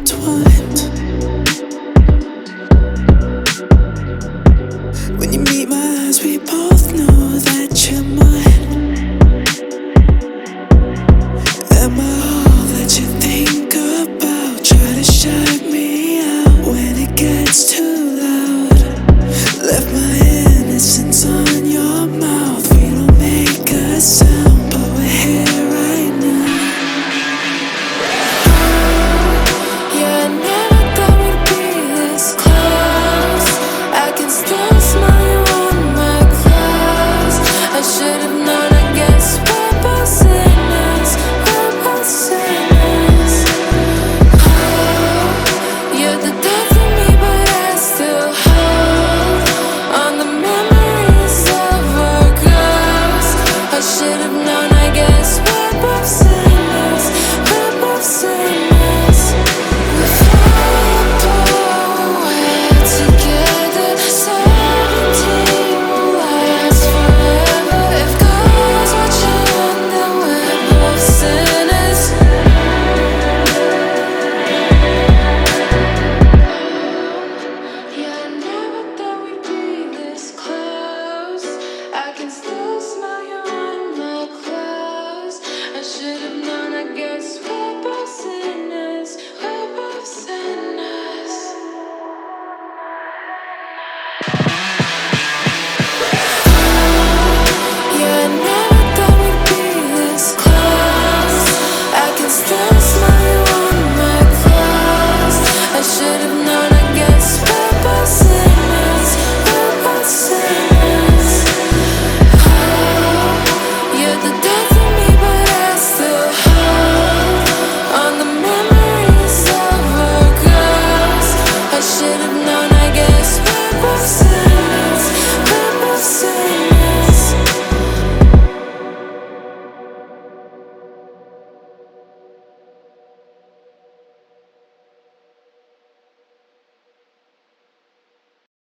intertwined. When you meet my eyes, we both know that you're mine. Am I all that you think about? Try to shut me out when it gets too loud. Left my innocence on your mouth. We don't make a sound, but we're here right now. Yeah, I never thought we'd be this close. I can still smell you on my clothes. I should have known, I guess we're both sinners. We're both sinners. Oh, you're the death of me, but I still hold on the memories of our ghosts. I should have known, I guess we're both sinners. We're both sinners. We fall apart together. 17 will last forever. If God's watching, then we're both sinners. Yeah, I never thought we'd be this close. I can still smell you on my clothes. I should have known, I guess we're both sinners. We're both sinners. Yeah, I never thought we'd be this close. I can still smell you on my clothes. I should have known, I guess we're both sinners. We're both sinners. Oh, you're the death of me, but I still hold on the memories of our ghosts. I should have known,